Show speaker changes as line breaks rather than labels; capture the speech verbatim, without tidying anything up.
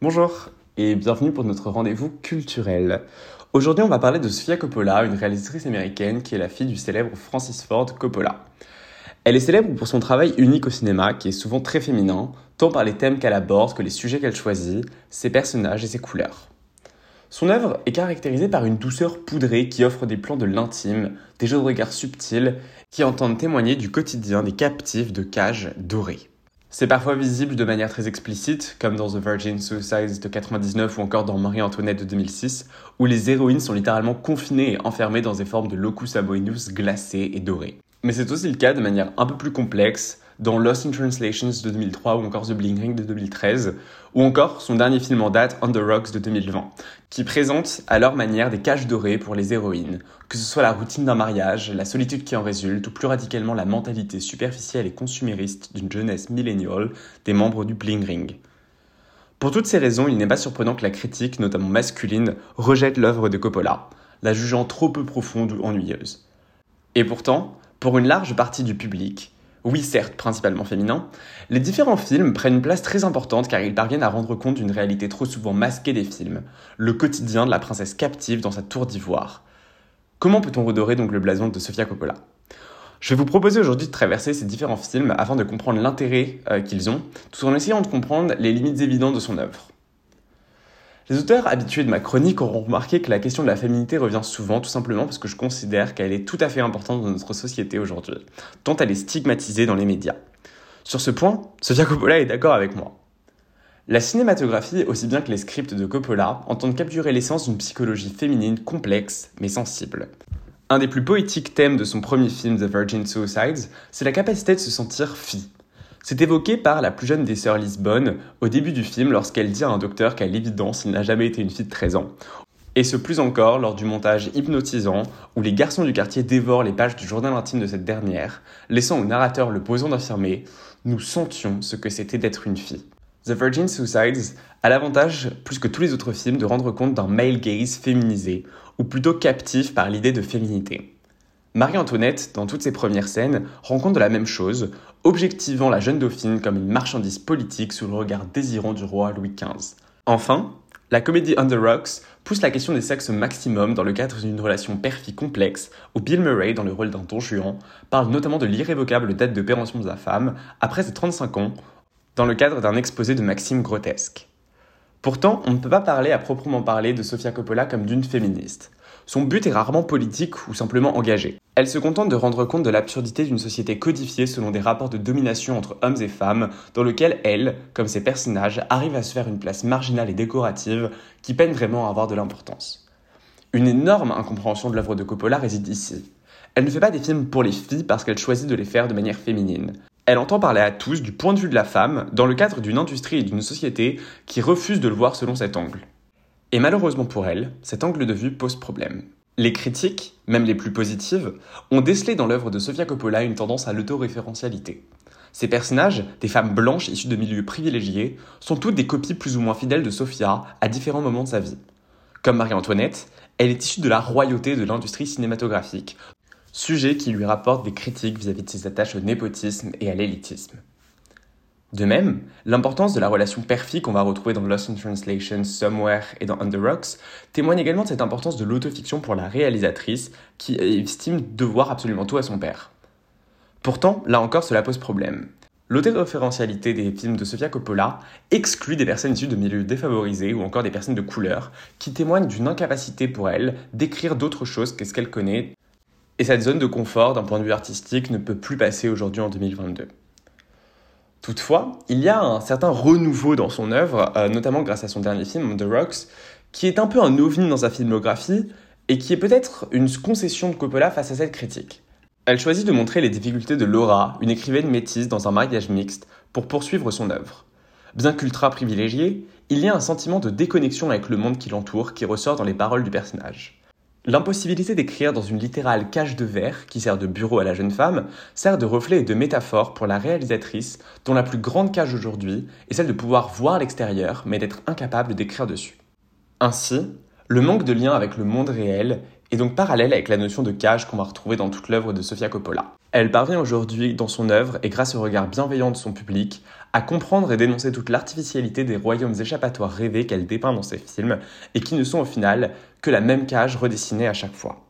Bonjour et bienvenue pour notre rendez-vous culturel. Aujourd'hui, on va parler de Sofia Coppola, une réalisatrice américaine qui est la fille du célèbre Francis Ford Coppola. Elle est célèbre pour son travail unique au cinéma, qui est souvent très féminin, tant par les thèmes qu'elle aborde que les sujets qu'elle choisit, ses personnages et ses couleurs. Son œuvre est caractérisée par une douceur poudrée qui offre des plans de l'intime, des jeux de regard subtils qui entendent témoigner du quotidien des captifs de cages dorées. C'est parfois visible de manière très explicite, comme dans The Virgin Suicides de quatre-vingt-dix-neuf ou encore dans Marie-Antoinette de deux mille six, où les héroïnes sont littéralement confinées et enfermées dans des formes de locus abominus glacés et dorés. Mais c'est aussi le cas de manière un peu plus complexe dans Lost in Translations de deux mille trois ou encore The Bling Ring de deux mille treize, ou encore son dernier film en date, On the Rocks de deux mille vingt, qui présente à leur manière des cages dorées pour les héroïnes, que ce soit la routine d'un mariage, la solitude qui en résulte, ou plus radicalement la mentalité superficielle et consumériste d'une jeunesse milléniale des membres du Bling Ring. Pour toutes ces raisons, il n'est pas surprenant que la critique, notamment masculine, rejette l'œuvre de Coppola, la jugeant trop peu profonde ou ennuyeuse. Et pourtant, pour une large partie du public, oui certes principalement féminin, les différents films prennent une place très importante car ils parviennent à rendre compte d'une réalité trop souvent masquée des films, le quotidien de la princesse captive dans sa tour d'ivoire. Comment peut-on redorer donc le blason de Sofia Coppola ? Je vais vous proposer aujourd'hui de traverser ces différents films afin de comprendre l'intérêt euh, qu'ils ont, tout en essayant de comprendre les limites évidentes de son œuvre. Les auteurs habitués de ma chronique auront remarqué que la question de la féminité revient souvent, tout simplement parce que je considère qu'elle est tout à fait importante dans notre société aujourd'hui, tant elle est stigmatisée dans les médias. Sur ce point, Sofia Coppola est d'accord avec moi. La cinématographie, aussi bien que les scripts de Coppola, entendent capturer l'essence d'une psychologie féminine complexe mais sensible. Un des plus poétiques thèmes de son premier film, The Virgin Suicides, c'est la capacité de se sentir fille. C'est évoqué par la plus jeune des sœurs Lisbonne au début du film lorsqu'elle dit à un docteur qu'à l'évidence, il n'a jamais été une fille de treize ans. Et ce plus encore lors du montage hypnotisant où les garçons du quartier dévorent les pages du journal intime de cette dernière, laissant au narrateur le besoin d'affirmer « Nous sentions ce que c'était d'être une fille ». The Virgin Suicides a l'avantage, plus que tous les autres films, de rendre compte d'un male gaze féminisé, ou plutôt captif par l'idée de féminité. Marie-Antoinette, dans toutes ses premières scènes, rend compte de la même chose, objectivant la jeune dauphine comme une marchandise politique sous le regard désirant du roi Louis quinze. Enfin, la comédie On the Rocks pousse la question des sexes au maximum dans le cadre d'une relation père-fille complexe, où Bill Murray, dans le rôle d'un Don Juan, parle notamment de l'irrévocable date de péremption de la femme, après ses trente-cinq ans, dans le cadre d'un exposé de maximes grotesques. Pourtant, on ne peut pas parler à proprement parler de Sofia Coppola comme d'une féministe. Son but est rarement politique ou simplement engagé. Elle se contente de rendre compte de l'absurdité d'une société codifiée selon des rapports de domination entre hommes et femmes, dans lequel elle, comme ses personnages, arrive à se faire une place marginale et décorative qui peine vraiment à avoir de l'importance. Une énorme incompréhension de l'œuvre de Coppola réside ici. Elle ne fait pas des films pour les filles parce qu'elle choisit de les faire de manière féminine. Elle entend parler à tous du point de vue de la femme, dans le cadre d'une industrie et d'une société qui refusent de le voir selon cet angle. Et malheureusement pour elle, cet angle de vue pose problème. Les critiques, même les plus positives, ont décelé dans l'œuvre de Sofia Coppola une tendance à l'autoréférentialité. Ces personnages, des femmes blanches issues de milieux privilégiés, sont toutes des copies plus ou moins fidèles de Sofia à différents moments de sa vie. Comme Marie-Antoinette, elle est issue de la royauté de l'industrie cinématographique, sujet qui lui rapporte des critiques vis-à-vis de ses attaches au népotisme et à l'élitisme. De même, l'importance de la relation père-fille qu'on va retrouver dans Lost in Translation, Somewhere et dans On the Rocks témoigne également de cette importance de l'autofiction pour la réalisatrice qui estime devoir absolument tout à son père. Pourtant, là encore, cela pose problème. L'autoréférentialité des films de Sofia Coppola exclut des personnes issues de milieux défavorisés ou encore des personnes de couleur qui témoignent d'une incapacité pour elle d'écrire d'autres choses que ce qu'elle connaît. Et cette zone de confort d'un point de vue artistique ne peut plus passer aujourd'hui en deux mille vingt-deux. Toutefois, il y a un certain renouveau dans son œuvre, euh, notamment grâce à son dernier film, On the Rocks, qui est un peu un ovni dans sa filmographie et qui est peut-être une concession de Coppola face à cette critique. Elle choisit de montrer les difficultés de Laura, une écrivaine métisse dans un mariage mixte, pour poursuivre son œuvre. Bien qu'ultra privilégiée, il y a un sentiment de déconnexion avec le monde qui l'entoure qui ressort dans les paroles du personnage. L'impossibilité d'écrire dans une littérale cage de verre qui sert de bureau à la jeune femme sert de reflet et de métaphore pour la réalisatrice dont la plus grande cage aujourd'hui est celle de pouvoir voir l'extérieur mais d'être incapable d'écrire dessus. Ainsi, le manque de lien avec le monde réel est donc parallèle avec la notion de cage qu'on va retrouver dans toute l'œuvre de Sofia Coppola. Elle parvient aujourd'hui dans son œuvre, et grâce au regard bienveillant de son public, à comprendre et dénoncer toute l'artificialité des royaumes échappatoires rêvés qu'elle dépeint dans ses films, et qui ne sont au final que la même cage redessinée à chaque fois.